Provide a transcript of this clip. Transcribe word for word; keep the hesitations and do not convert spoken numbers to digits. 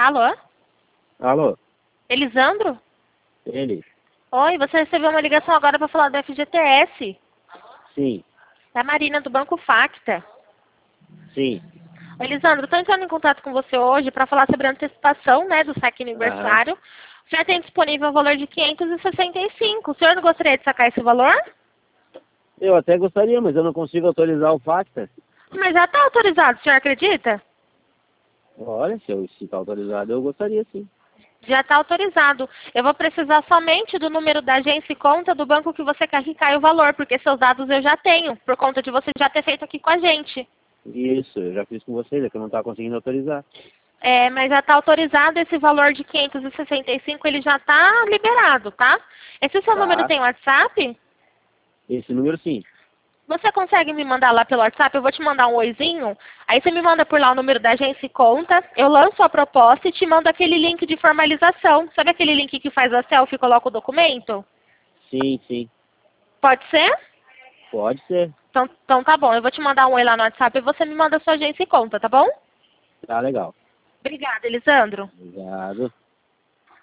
Alô? Alô? Elisandro? Ele? Oi, você recebeu uma ligação agora para falar do F G T S. Sim. Da Marina, do Banco Facta. Sim. Ô, Elisandro, estou entrando em contato com você hoje para falar sobre a antecipação, né, do saque Aham. aniversário. Já tem disponível o valor de quinhentos e sessenta e cinco. O senhor não gostaria de sacar esse valor? Eu até gostaria, mas eu não consigo autorizar o Facta. Mas já está autorizado, o senhor acredita? Olha, se eu se tá autorizado, eu gostaria sim. Já está autorizado. Eu vou precisar somente do número da agência e conta do banco que você quer que caia o valor, porque seus dados eu já tenho, por conta de você já ter feito aqui com a gente. Isso, eu já fiz com vocês, é que eu não estava conseguindo autorizar. É, mas já está autorizado esse valor de quinhentos e sessenta e cinco, ele já está liberado, tá? Esse seu número Tá? tem WhatsApp? Esse número sim. Você consegue me mandar lá pelo WhatsApp? Eu vou te mandar um oizinho. Aí você me manda por lá o número da agência e conta. Eu lanço a proposta e te mando aquele link de formalização. Sabe aquele link que faz a selfie e coloca o documento? Sim, sim. Pode ser? Pode ser. Então, então tá bom. Eu vou te mandar um oi lá no WhatsApp e você me manda a sua agência e conta, tá bom? Tá legal. Obrigada, Elisandro. Obrigado.